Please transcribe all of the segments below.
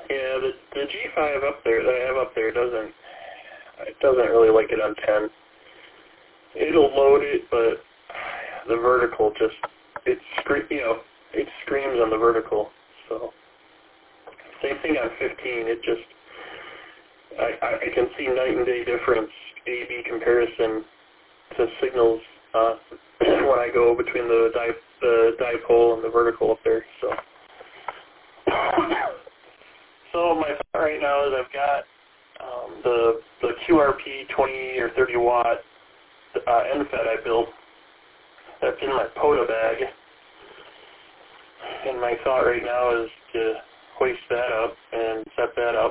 Yeah, the G5 up there that I have up there doesn't really like it on 10. It'll load it, but the vertical just it screams on the vertical. So same thing on 15. It just I can see night and day difference, A/B comparison to signals when I go between the dipole and the vertical up there. So my thought right now is I've got the QRP 20 or 30 watt end fed I built that's in my POTA bag, and my thought right now is to hoist that up and set that up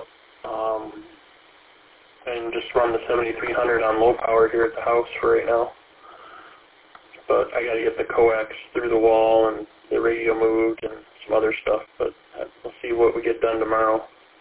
and just run the 7300 on low power here at the house for right now. But I got to get the coax through the wall and the radio moved and some other stuff, but we'll see what we get done tomorrow.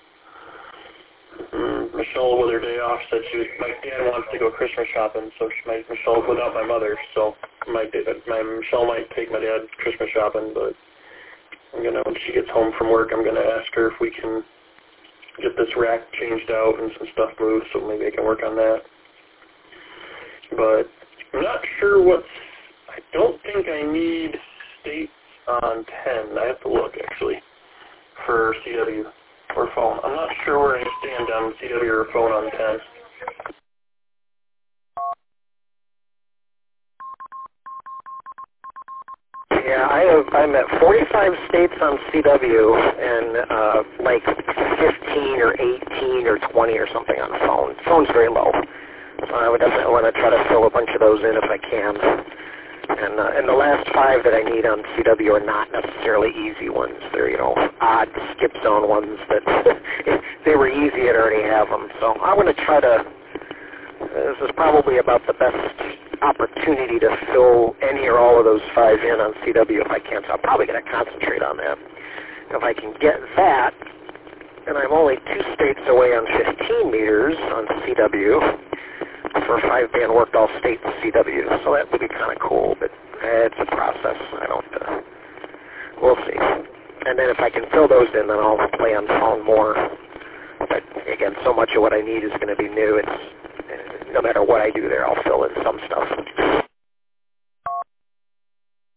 Michelle, with her day off, said my dad wants to go Christmas shopping, so Michelle, without my mother, so Michelle might take my dad Christmas shopping, but when she gets home from work, I'm going to ask her if we can get this rack changed out and some stuff moved, so maybe I can work on that. But I'm not sure I don't think I need states on 10. I have to look, actually, for CW or phone. I'm not sure where I stand on CW or phone on 10. Yeah, I'm at 45 states on CW and like 15 or 18 or 20 or something on phone. Phone's very low. So I would definitely want to try to fill a bunch of those in if I can. And the last 5 that I need on CW are not necessarily easy ones. They're, odd skip zone ones that if they were easy, I'd already have them. So I'm going to try to, this is probably about the best opportunity to fill any or all of those 5 in on CW if I can. So I'm probably going to concentrate on that. If I can get that, and I'm only 2 states away on 15 meters on CW, for 5-band worked all state CW, so that would be kind of cool, but it's a process. We'll see. And then if I can fill those in, then I'll play on phone more. But again, so much of what I need is going to be new. It's no matter what I do there, I'll fill in some stuff.